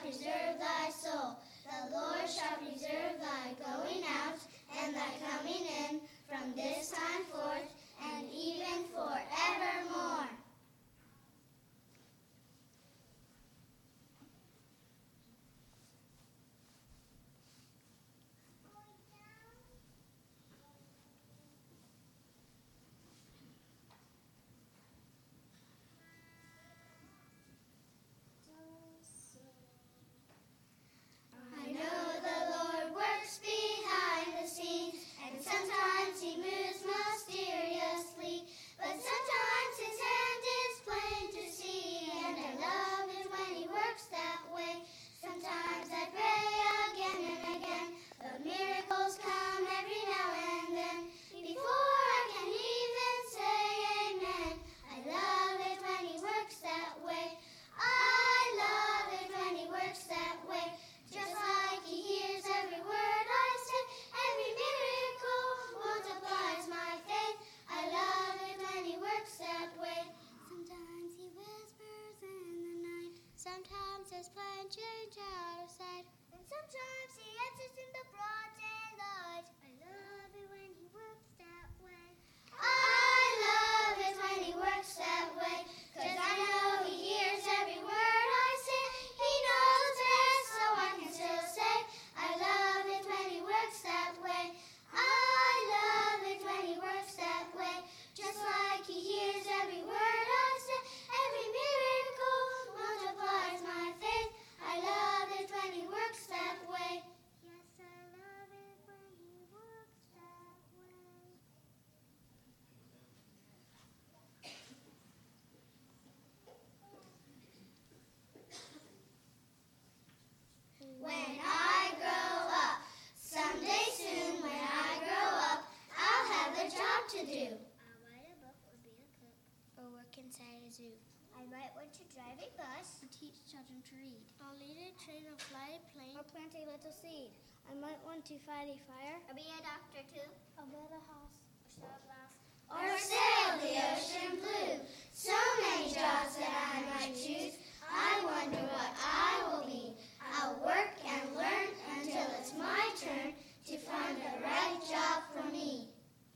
preserve thy soul. The Lord shall preserve thy going out and thy coming in from this time forth and even forevermore. I know the Lord works behind the scenes, and sometimes he moves mysteriously, but sometimes his hand is plain to see, and I love it when he works that way. Sometimes I pray again and again, but miracles come every now and then. Before I can even say amen, I love it when he works that way. I love it when he works that way. Just like he hears every word I say, every miracle multiplies my faith. I love it when he works that way. Sometimes he whispers in the night, sometimes his plan change out of sight, and sometimes he answers in the broad daylight. I love it when he works that way. I love it when he works that way, 'cause I know he hears every word I say. He knows best, so I can still say, I love it when he works that way. I love it when he works that way. Just like he hears every word I say, every miracle multiplies my faith. I love it when he works that way. Yes, I love it when he works that way. When I grow up, someday soon when I grow up, I'll have a job to do. I'll write a book or be a cook or work inside a zoo. I might want to drive a bus or teach children to read. I'll lead a train or fly a plane or plant a little seed. I might want to fight a fire or be a doctor too. I'll build a house or sew a blouse or sail the ocean blue. So many jobs that I might choose. I wonder what I will be. I'll work and learn until it's my turn to find the right job for me.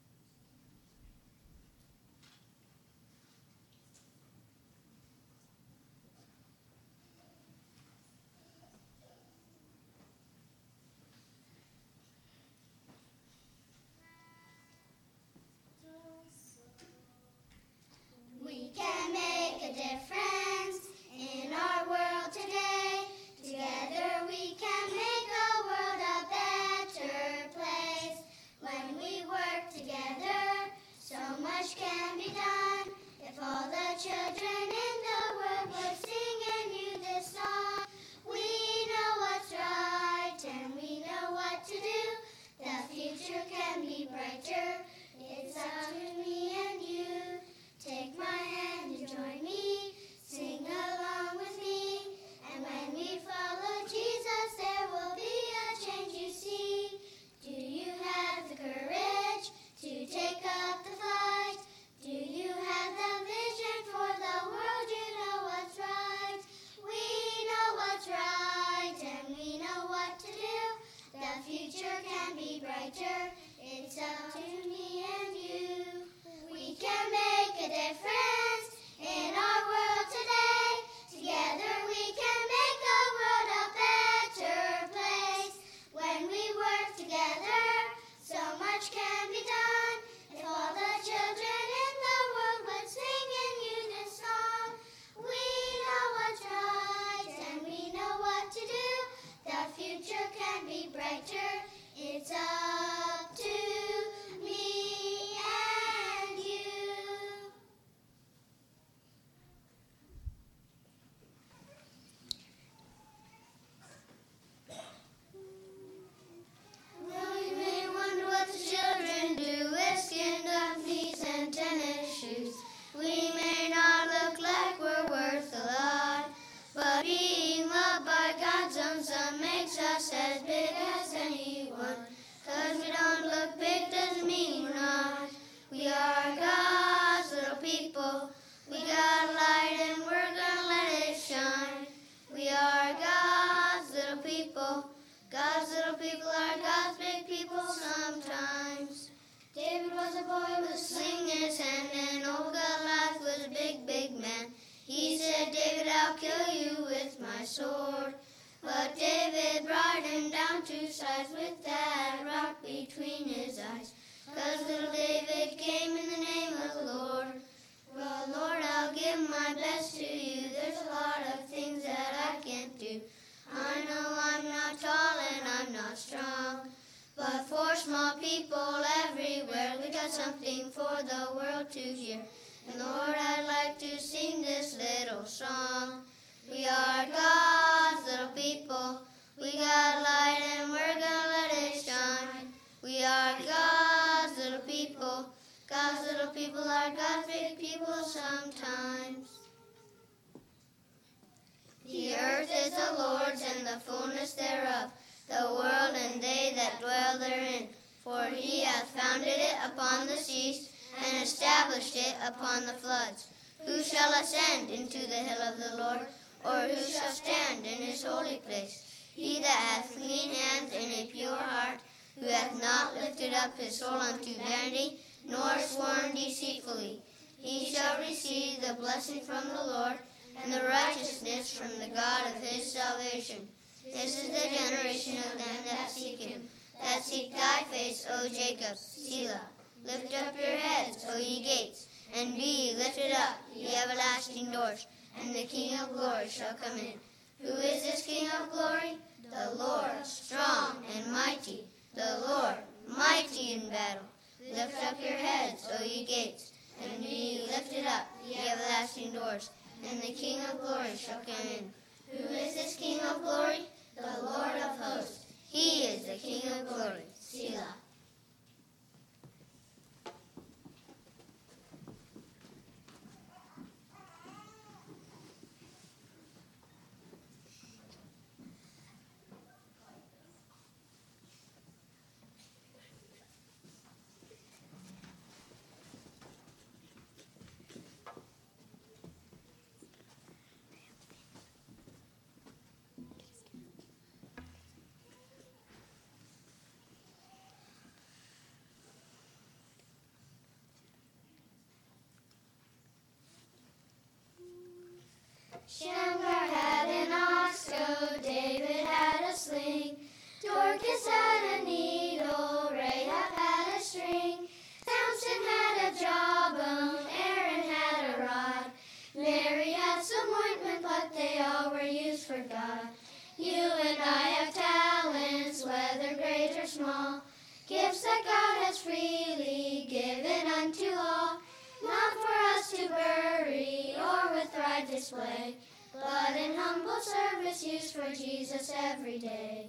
We can make a difference in our world today. Together we can make the world a better place. When we work together, so much can be done. If all the children in the world would sing and you this song, we know what's right and we know what to do. The future can be brighter. It's up to me and you. Take my hand and join me. Sing along with me. And when we follow Jesus, there will be a change you see. Do you have the courage to take up the fight? Do you have the vision for the world? You know what's right. We know what's right and we know what to do. The future can be brighter. It's up to me and you. We can make a difference in our world today. Together we can make the world a better place. When we work together, so much can be done. If all the children in the world would sing in unison song, we know what's right and we know what to do. The future can be brighter. It's up to me and you. Well, you may wonder what the children do with skinned-up knees and tennis shoes. We may not look like we're worth a lot, but being loved by God's own Son makes us as big as anyone. 'Cause we don't look big doesn't mean we're not. We are God's little people. We got light and we're gonna let it shine. We are God. little people are God's big people sometimes. David was a boy with a sling in his hand, and old Goliath was a big, big man. He said, David, I'll kill you with my sword. But David brought him down to size with that rock between his eyes. 'Cause little David came in the name of the Lord. Well, Lord, I'll give my best to you. There's a lot of things that I can't do. I know I'm not tall and I'm not strong, but for small people everywhere, we got something for the world to hear. And Lord, I'd like to sing this little song. We are God's little people. We got light and we're gonna let it shine. We are God's little people. God's little people are God's big people sometimes. The earth is the Lord's and the fullness thereof, the world and they that dwell therein. For he hath founded it upon the seas, and established it upon the floods. Who shall ascend into the hill of the Lord, or who shall stand in his holy place? He that hath clean hands and a pure heart, who hath not lifted up his soul unto vanity, nor sworn deceitfully. He shall receive the blessing from the Lord, and the righteousness from the God of his salvation. This is the generation of them that seek him, that seek thy face, O Jacob. Selah. Lift up your heads, O ye gates, and be ye lifted up, ye everlasting doors, and the King of glory shall come in. Who is this King of glory? The Lord, strong and mighty, the Lord, mighty in battle. Lift up your heads, O ye gates, and be ye lifted up, ye everlasting doors, and the King of glory shall come in. Who is this King of glory? The Lord of hosts. He is the King of glory. Selah. Shamgar had an ox goad, David had a sling, Dorcas had a needle, Rahab had a string, Samson had a jawbone, Aaron had a rod, Mary had some ointment, but they all were used for God. You and I have talents, whether great or small, gifts that God has freely given unto all, not for us to bury or with pride display, but in humble service used for Jesus every day.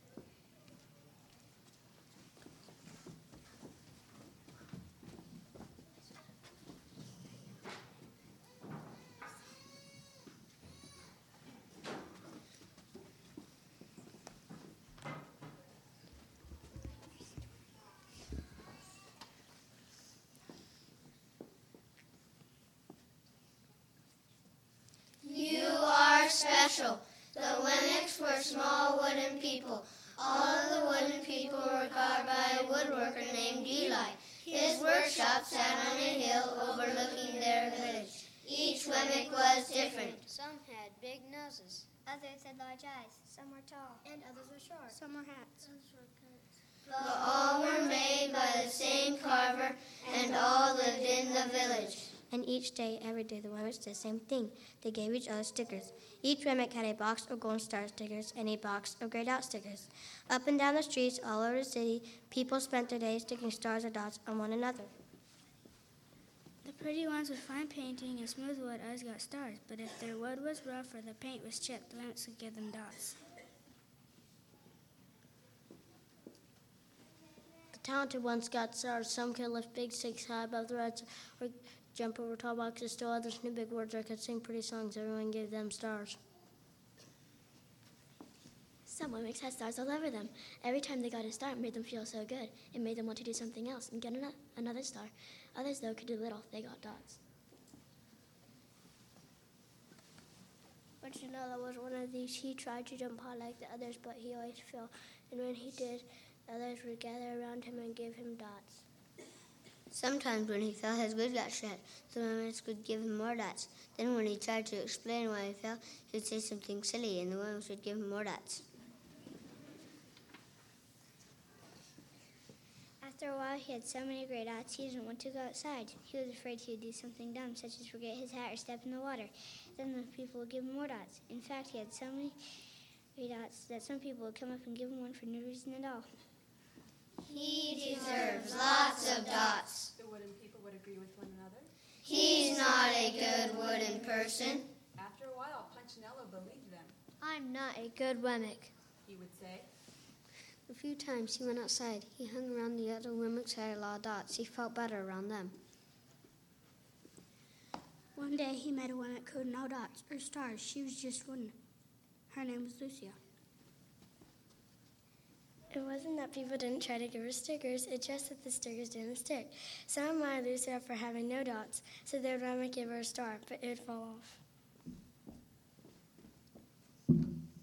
You are special. The Wemmicks were small wooden people. All of the wooden people were carved by a woodworker named Eli. His workshop sat on a hill overlooking their village. Each Wemmick was different. Some had big noses. Others had large eyes. Some were tall. And others were short. Some wore hats. But all were made by the same carver, and all lived in the village. And each day, every day, the Wemmicks did the same thing. They gave each other stickers. Each Wemmick had a box of Golden Star stickers and a box of grayed out stickers. Up and down the streets all over the city, people spent their days sticking stars or dots on one another. The pretty ones with fine painting and smooth wood always got stars, but if their wood was rough or the paint was chipped, the Wemmicks would give them dots. The talented ones got stars. Some could lift big sticks high above the rest or jump over tall boxes. Still others knew big words or could sing pretty songs. Everyone gave them stars. Some Wemmicks had stars all over them. Every time they got a star, it made them feel so good. It made them want to do something else and get another star. Others, though, could do little. They got dots. But you know, there was one of these. He tried to jump high like the others, but he always fell. and when he did, others would gather around him and give him dots. Sometimes when he fell, his wig got shut, so women would give him more dots. Then when he tried to explain why he fell, he would say something silly, and the women would give him more dots. After a while, he had so many gray dots, he didn't want to go outside. He was afraid he would do something dumb, such as forget his hat or step in the water. Then the people would give him more dots. In fact, he had so many gray dots that some people would come up and give him one for no reason at all. He deserves lots of dots. The wooden people would agree with one another. He's not a good wooden person. After a while, Punchinello believed them. I'm not a good Wemmick. He would say, A few times he went outside. He hung around the other Wemmicks who had a lot of dots. He felt better around them. One day, he met a Wemmick who had no dots or stars. She was just wooden. Her name was Lucia. It wasn't that people didn't try to give her stickers, it's just that the stickers didn't stick. Some admired Lucia for having no dots, so they would rather give her a star, but it would fall off.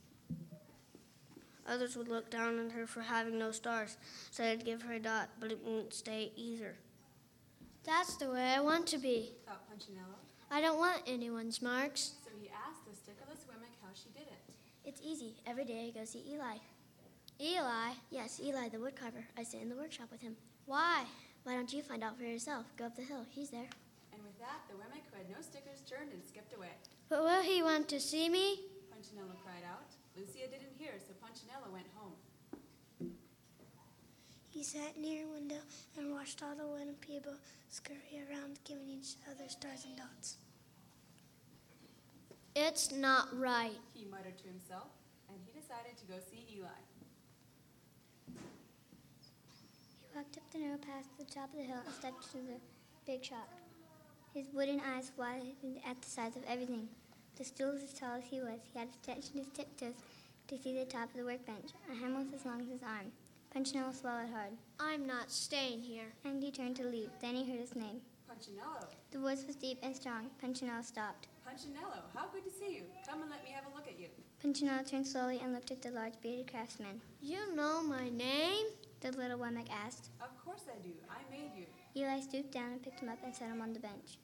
Others would look down on her for having no stars, so they'd give her a dot, but it wouldn't stay either. That's the way I want to be. thought Punchinello. I don't want anyone's marks. So he asked the stickerless Wemmick how she did it. It's easy. Every day I go see Eli. Eli? Yes, Eli, the woodcarver. I sit in the workshop with him. Why? Why don't you find out for yourself? Go up the hill. He's there. And with that, the Wemmick who had no stickers turned and skipped away. But will he want to see me? Punchinello cried out. Lucia didn't hear, so Punchinello went home. He sat near a window and watched all the wooden people scurry around, giving each other stars and dots. It's not right. He muttered to himself, and he decided to go see Eli. He walked up the narrow path to the top of the hill and stepped into the big shop. His wooden eyes widened at the size of everything. The stool was as tall as he was. He had to touch his tiptoes to see the top of the workbench. A hammer was as long as his arm. Punchinello swallowed hard, I'm not staying here. and he turned to leave. Then he heard his name. Punchinello! The voice was deep and strong. Punchinello stopped. Punchinello, how good to see you. Come and let me have a look at you. Punchinello turned slowly and looked at the large bearded craftsman. You know my name? The little Wemmick asked. Of course I do. I made you. Eli stooped down and picked him up and set him on the bench.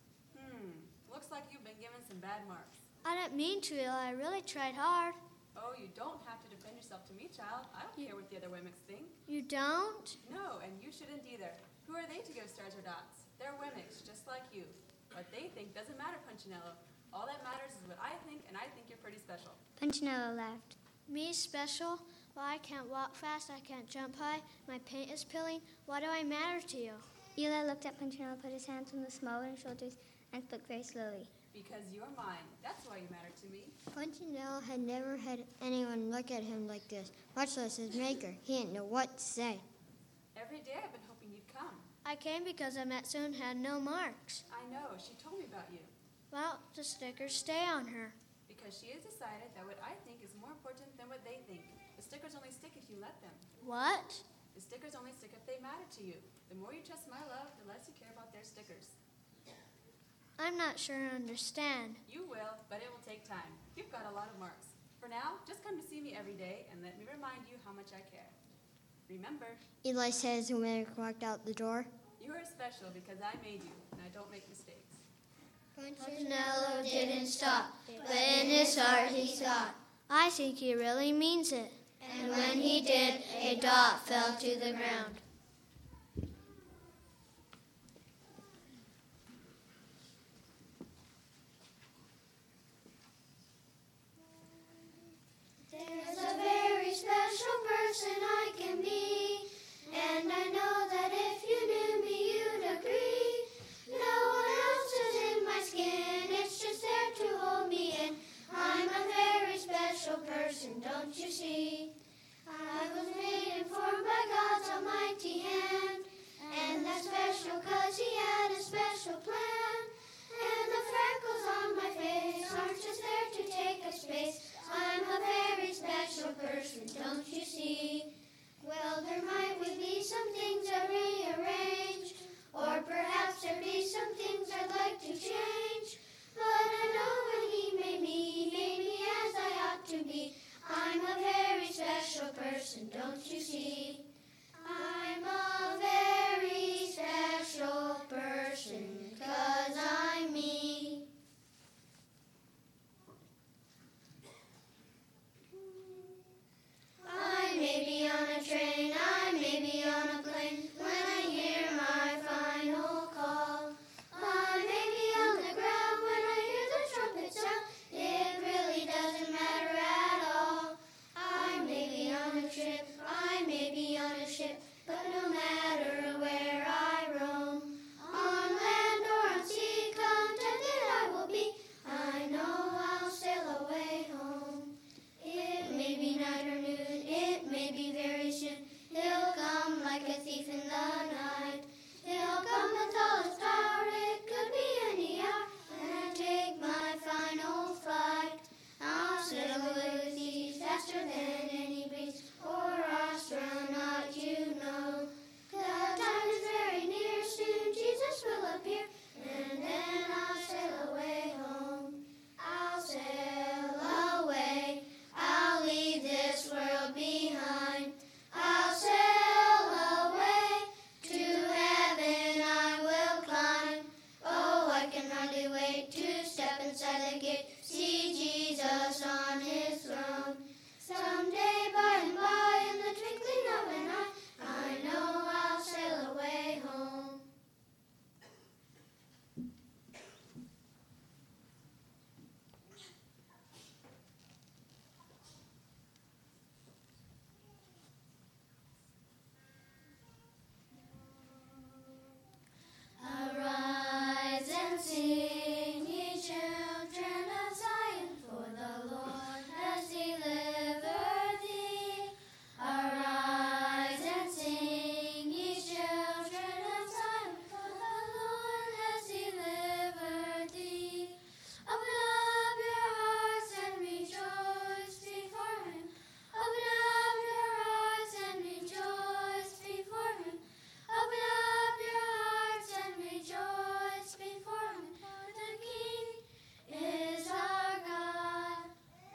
Looks like you've been given some bad marks. I didn't mean to, Eli. I really tried hard. Oh, you don't have to defend yourself to me, child. I don't care what the other Wemmicks think. You don't? No, and you shouldn't either. Who are they to give stars or dots? They're Wemmicks, just like you. What they think doesn't matter, Punchinello. All that matters is what I think, and I think you're pretty special. Punchinello laughed. Me special? Well, I can't walk fast. I can't jump high. My paint is peeling. Why do I matter to you? Eli looked at Punchinello, put his hands on the small wooden shoulders, and spoke very slowly. Because you're mine. That's why you matter to me. Punchinello had never had anyone look at him like this, much less his maker. He didn't know what to say. Every day I've been hoping you'd come. I came because I met Sue and had no marks. I know. She told me about you. Well, the stickers stay on her. Because she has decided that what I think is more important than what they think. The stickers only stick if you let them. What? The stickers only stick if they matter to you. The more you trust my love, the less you care about their stickers. I'm not sure I understand. You will, but it will take time. You've got a lot of marks. For now, just come to see me every day and let me remind you how much I care. Remember, Eli said as the man walked out the door. you are special because I made you, and I don't make mistakes. Punchinello didn't stop, but in his heart he thought. I think he really means it. And when he did, a dot fell to the ground. There's a very special person I can be, and I know that if you knew me, you'd agree. No one else is in my skin, it's just there to hold me in. I'm a very special person, don't you see? I was made and formed by God's almighty hand, and that's special 'cause he had a special plan. And the freckles on my face aren't just there to take up space. I'm a very special person, don't you see? Well, there might be some things I rearrange, or perhaps there'd be some things I'd like to change. But I know when he made me as I ought to be. I'm a very special person, don't don't you see? I'm a very special person, 'cause I'm me. I may be on a train, I may be on a plane, when I hear my final call. I may be on the ground when I hear the trumpet sound, it really doesn't matter at all. I may be on a trip, I may be on a ship, but no matter where I roam, on land or on sea, contented I will be. I know I'll sail away home. It may be night or noon, it may be very soon. He'll come like a thief in the night. He'll come with all his power, it could be any hour, and take my final flight. I'll sail away with ease, faster than any breeze, or astronaut, you know. The time is very near, soon Jesus will appear, and then I'll sail away home. I'll sail away, I'll leave this world behind. I'll sail away, to heaven I will climb. Oh, I can hardly wait to step inside the gate, see Jesus on his throne. Someday by and by, in the twinkling of an eye, I know I'll sail away home. Arise and sing, ye children of Zion, for the Lord has delivered thee. Arise and sing, ye children of Zion, for the Lord has delivered thee. Open up your hearts and rejoice before him. Open up your hearts and rejoice before him. Open up your hearts and rejoice before him, for the King is our God.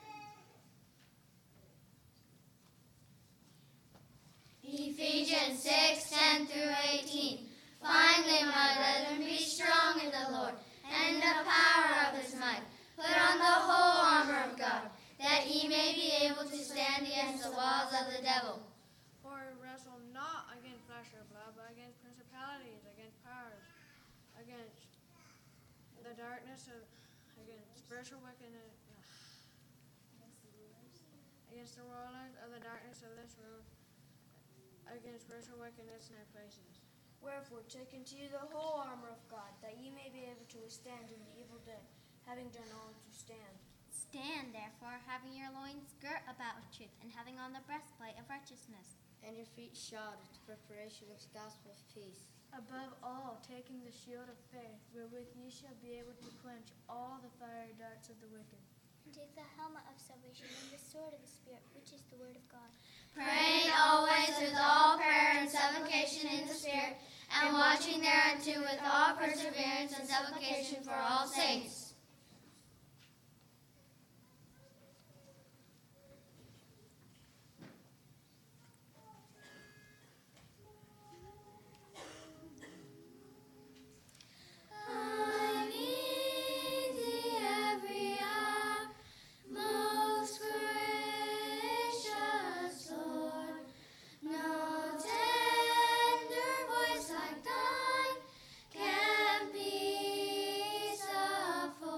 Ephesians 6:10-18. Finally, my brethren, be strong in the Lord and in the power of his might. Put on the whole armor of God, that ye may be able to stand against the walls of the devil. For we wrestle not against flesh or blood, but against principalities, against powers, against the darkness of, against spiritual wickedness, against the rulers of the darkness of this world, against spiritual wickedness in high places. Wherefore, take unto you the whole armor of God, that ye may be able to withstand in the evil day, having done all to stand. Stand, therefore, having your loins girt about with truth, and having on the breastplate of righteousness. And your feet shod with the preparation of the gospel of peace. Above all, taking the shield of faith, wherewith ye shall be able to quench all the fiery darts of the wicked. And take the helmet of salvation and the sword of the Spirit, which is the word of God. Praying always with all prayer and supplication in the Spirit, and watching thereunto with all perseverance and supplication for all saints. I need thee every hour, most gracious Lord. No tender voice like thine can peace afford.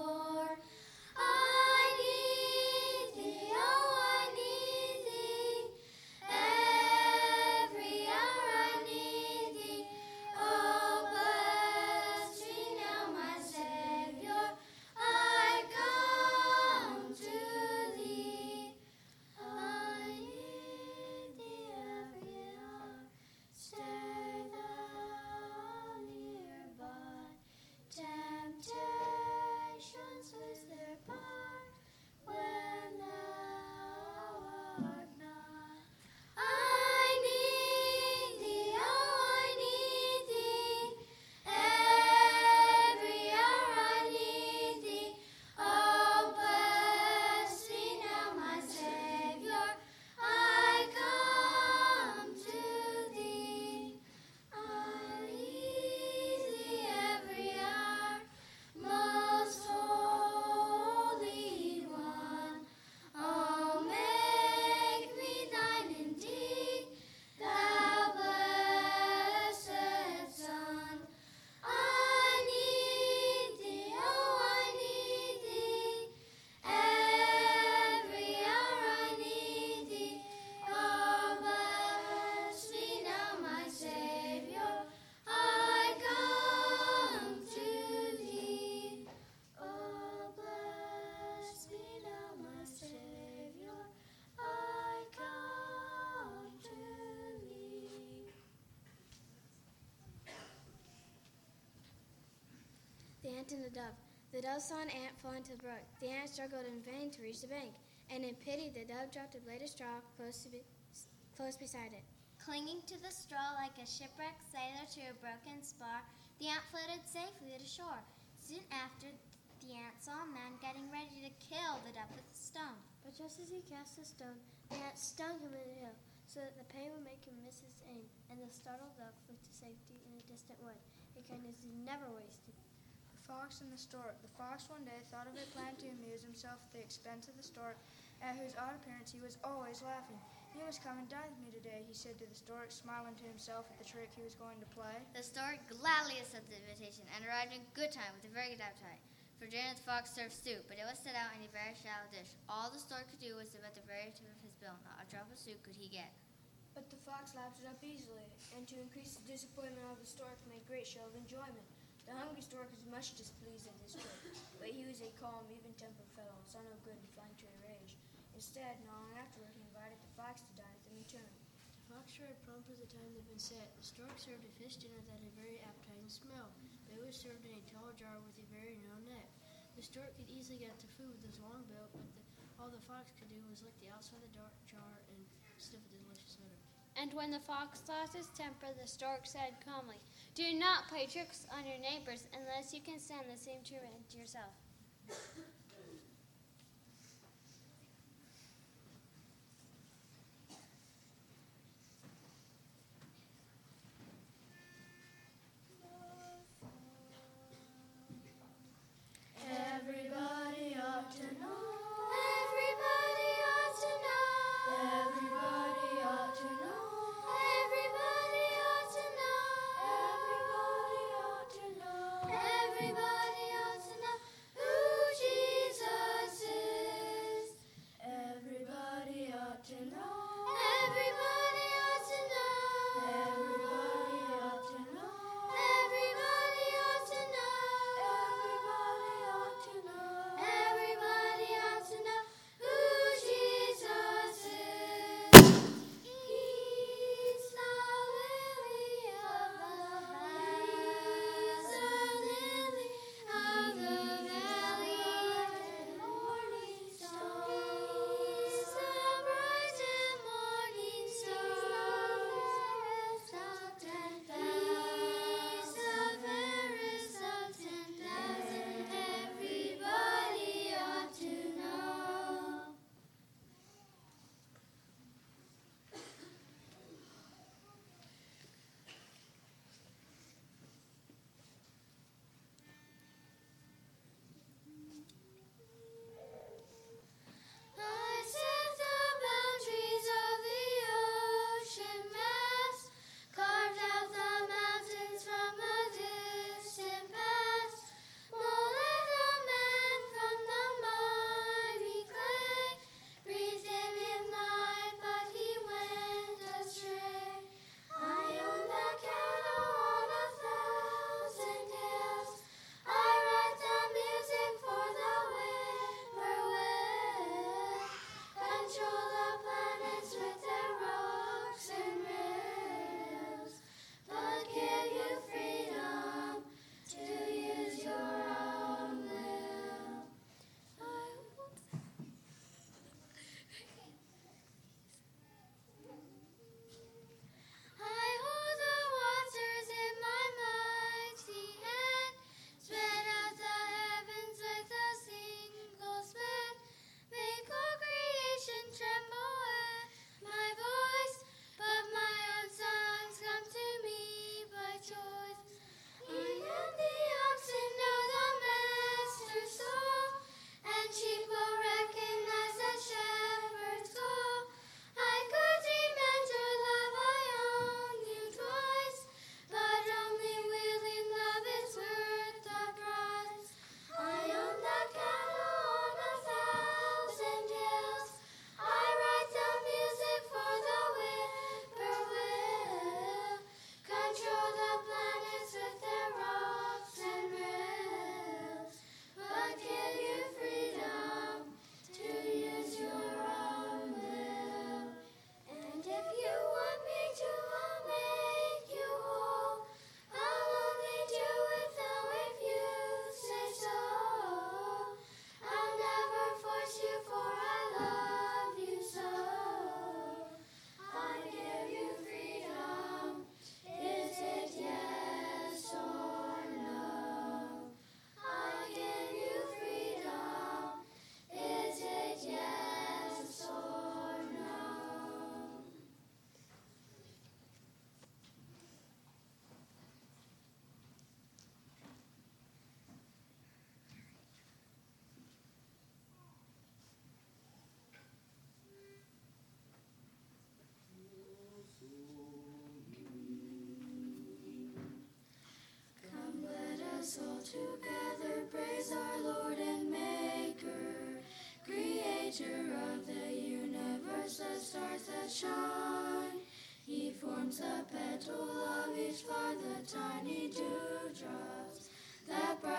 ant and the dove. The dove saw an ant fall into the brook. The ant struggled in vain to reach the bank, and in pity the dove dropped a blade of straw close beside it. Clinging to the straw like a shipwrecked sailor to a broken spar, the ant floated safely to shore. Soon after, the ant saw a man getting ready to kill the dove with a stone. But just as he cast the stone, the ant stung him in the heel, so that the pain would make him miss his aim, and the startled dove flew to safety in a distant wood. A kindness is never wasted. The fox and the stork. The fox one day thought of a plan to amuse himself at the expense of the stork, at whose odd appearance he was always laughing. "You must come and dine with me today," he said to the stork, smiling to himself at the trick he was going to play. The stork gladly accepted the invitation and arrived in good time with a very good appetite. For dinner, the fox served soup, but it was set out in a very shallow dish. All the stork could do was to at the very tip of his bill. Not a drop of soup could he get. But the fox lapped it up easily, and to increase the disappointment of the stork, made great show of enjoyment. The hungry stork was much displeased at this trick, but he was a calm, even-tempered fellow, son of good and flying to a rage. Instead, not long afterward, he invited the fox to dine with him in turn. The fox arrived prompt at the time that had been set. The stork served a fish dinner that had a very appetizing smell, but it was served in a tall jar with a very narrow neck. The stork could easily get at the food with his long bill, but all the fox could do was lick the outside of the jar and sniff the delicious odor. And when the fox lost his temper, the stork said calmly, "Do not play tricks on your neighbors unless you can stand the same treatment yourself." Everybody ought to know. Everybody ought to know. Everybody ought to know. Everybody ought to know. Everybody ought to know. Everybody ought to know who Jesus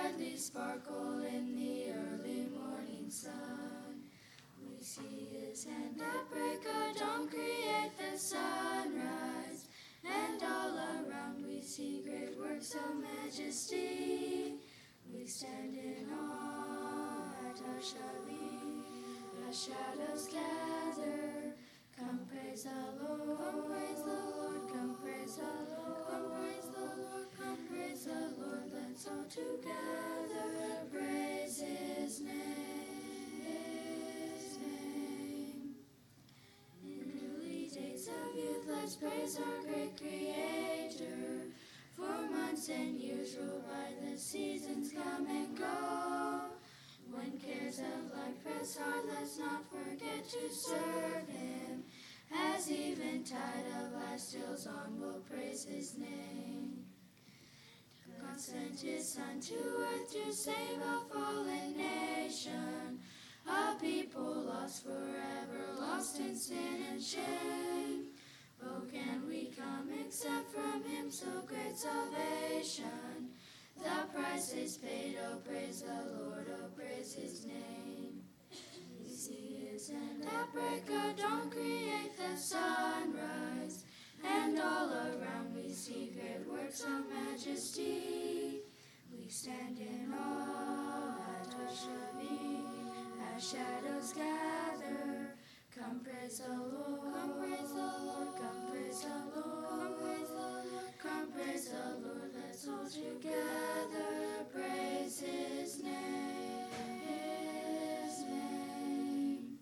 brightly sparkle in the early morning sun. We see his hand at break of dawn create the sunrise, and all around we see great works of majesty. We stand in awe at Hashavim, as shadows gather. Come praise the Lord, come praise the Lord, come praise the Lord, come praise the Lord, come praise the Lord. Let's all together praise His name. His name. In early days of youth, let's praise our great Creator. For months and years roll by, the seasons come and go. When cares of life press hard, let's not forget to serve Him. As eventide of life steals on, we'll praise His name. God sent His Son to earth to save a fallen nation, a people lost forever, lost in sin and shame. Oh, can we come except from Him so great salvation? The price is paid, oh praise the Lord, oh praise His name. We see His hand at break of dawn create the sunrise, and all around we see great works of majesty. We stand in awe at Hashavim, as shadows gather. Come praise the Lord, come praise the Lord, come praise the Lord, come praise the Lord, come praise the Lord. Let's all together praise His name, His name.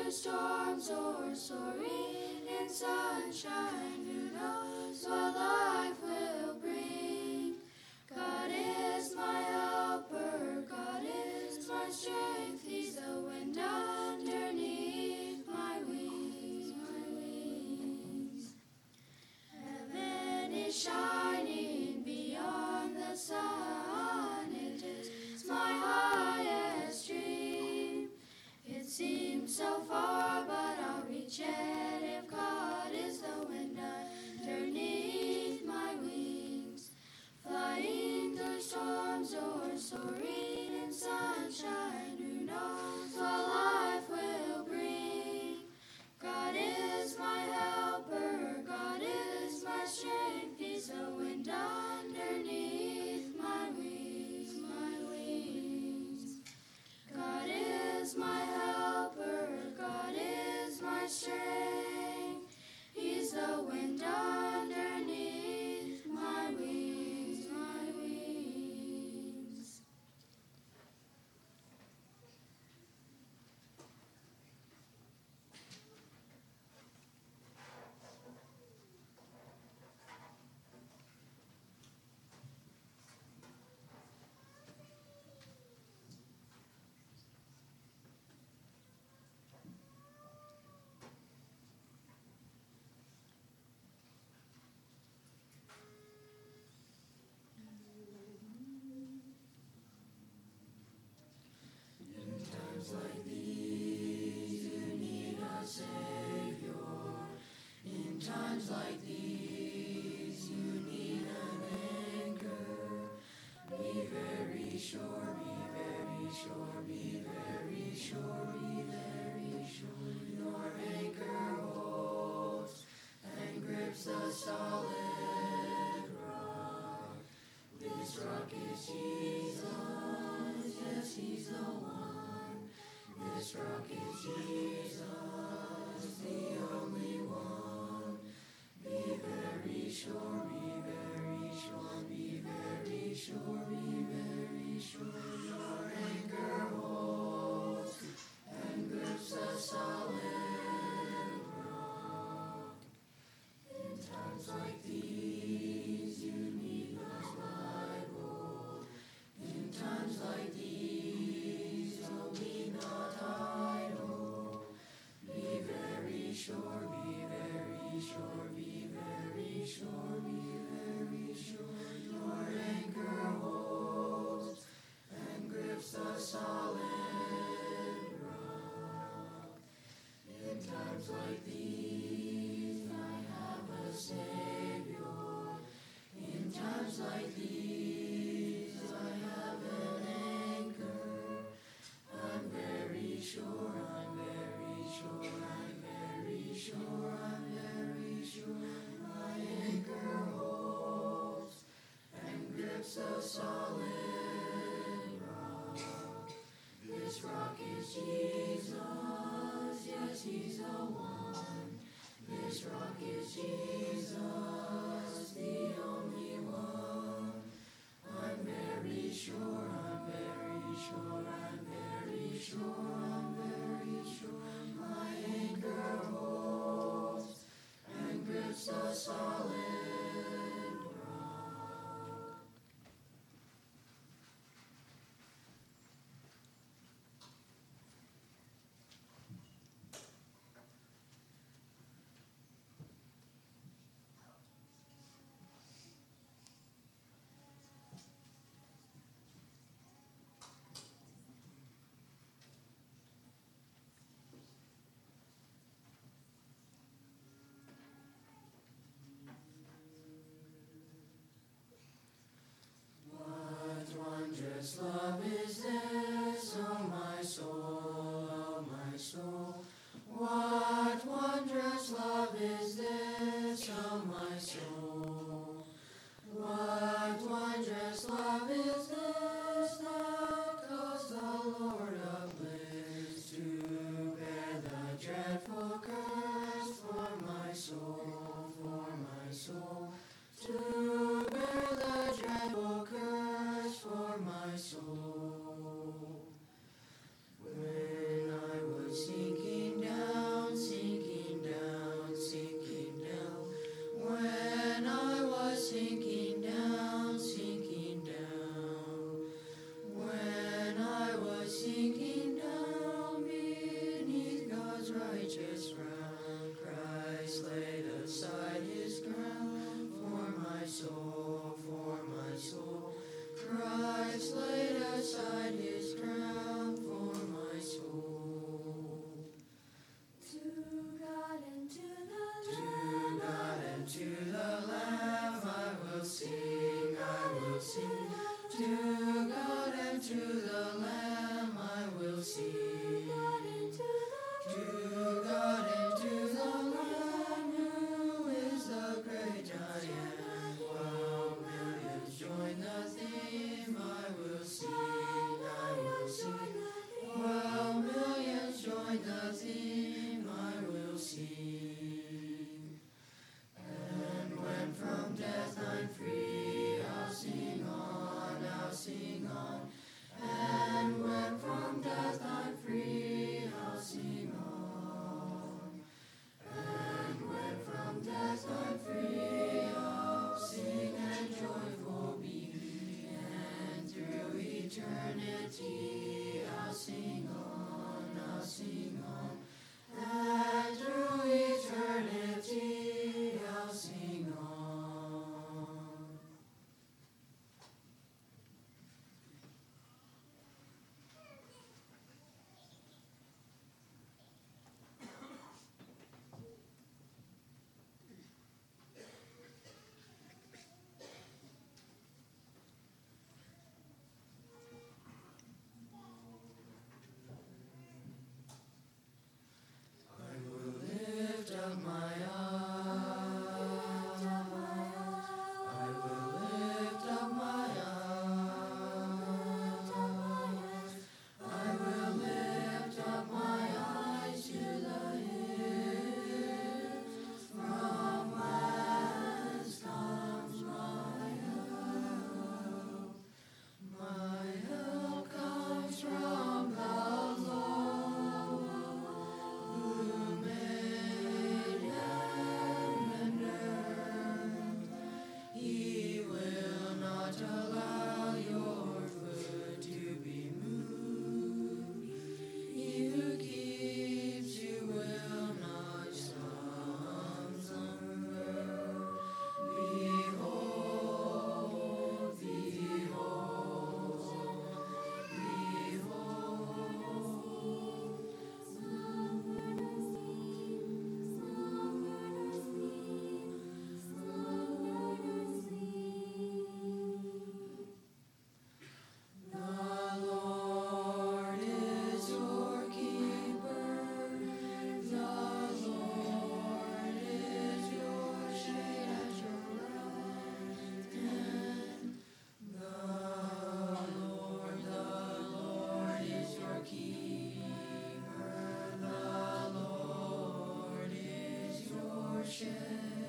through storms or soaring in sunshine. Who knows what life will bring? God is my helper, God is my strength. He's the wind underneath my wings, my wings. Heaven is shining beyond the sun. It is my highest dream. It seems so far, but I'll reach it if God is the wind underneath my wings. Flying through storms or soaring in sunshine, who knows what life will bring? God is my helper, God is my strength. He's the wind underneath my wings, my wings. God is my helper, God is my strength. He's the wind underneath my wings, my wings. theme I will sing. And when from death I'm free, I'll sing on, I'll sing on. And when from death I'm free, I'll sing on. And when from death I'm free, I'll sing and joyful be. And through eternity, I'll sing on, I'll sing on. And through eternity, I'll sing on. Lift up my eyes. I will lift up my eyes. I will lift up my eyes to the hills. From whence comes my help? My help comes from the Lord, who made heaven and earth. He will not allow your foot to be moved. He who keeps you will not slumber. Behold, behold, the Lord is your keeper. The Lord is your shade at your right hand. The Lord is your keeper. The Lord is your shade.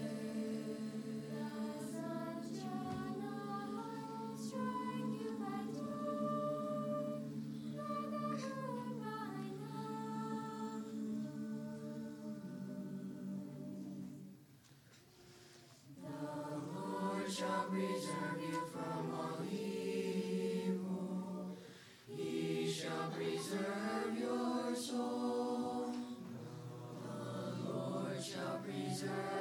The Lord shall preserve you from all evil. He shall preserve your soul. The Lord shall preserve